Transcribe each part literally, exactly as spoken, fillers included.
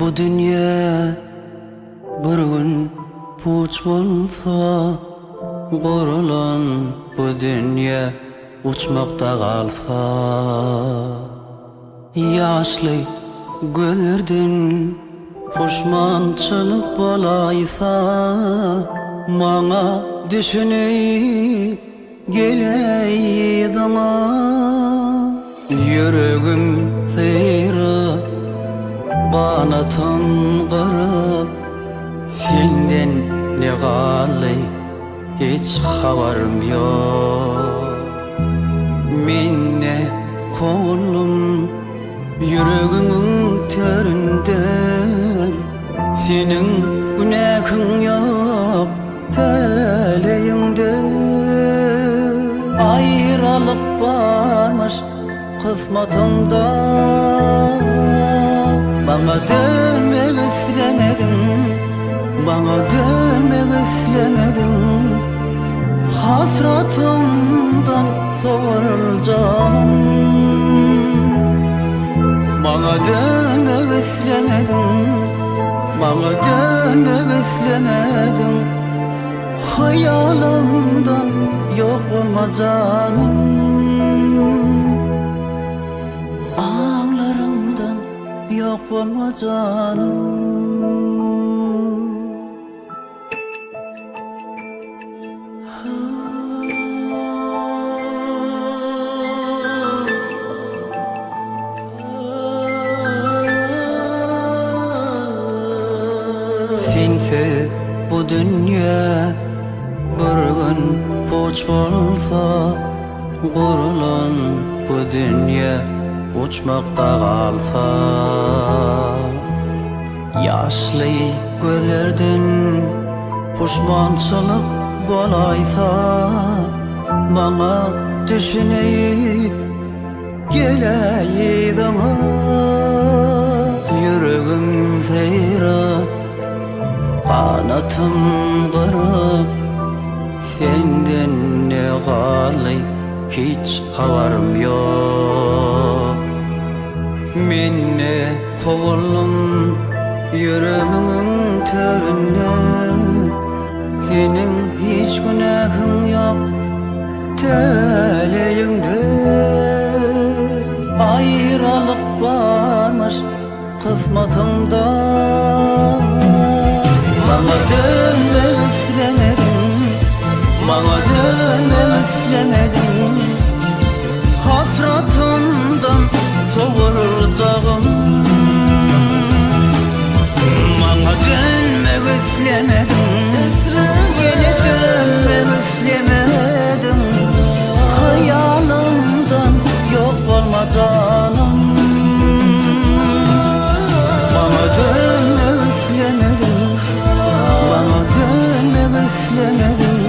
bu dünya bir gün puç bolsa, gorulan bu dünya uçmakta kalsa, yaşlı gözlerden puşmançılık bolaysa, bana düşüney geleydi yüreğim seyri, kanatım kırık, senden ne kalay hiç haberim yok. Minne kovuldum yüreğimin teründen, senin günahın yok taleyimde. Ayrılık varmış kısmatımda, bana dönmek istemedin, bana dönmek istemedin. Hasratımdan soğuracağım, bana dönmek istemedin, bana dönmek istemedin. Hayalımdan yok olma canım, ağlarımdan yok olma canım. Sensiz bu dünya bir gün puç bolsa, gorulan bu dünya uçmakta kalsa, yaşlı gözlerden puşmançılık bolaysa, bana düşüney geleydi yüreğim seyri, kanatım kırık, senden ne kalay hiç haberim yok. Minne kovuldum yüreğimin teründen, senin hiç günahın yok taleyimde. Ayrılık varmış kısmatımda, bana dönmek istemedin, bana dönmek istemedin. Hasratımdan soğuracağım, bana dönmek istemedin, yine dönmek istemedin. Hayalımdan yok olma canım, bana dönmek istemedin, bana dönmek istemedin.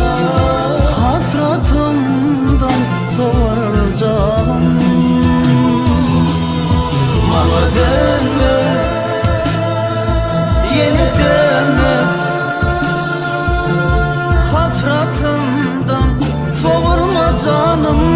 Hasratımdan soğuracağım, bana dönme, yine dönme. Hasratımdan soğurma canım.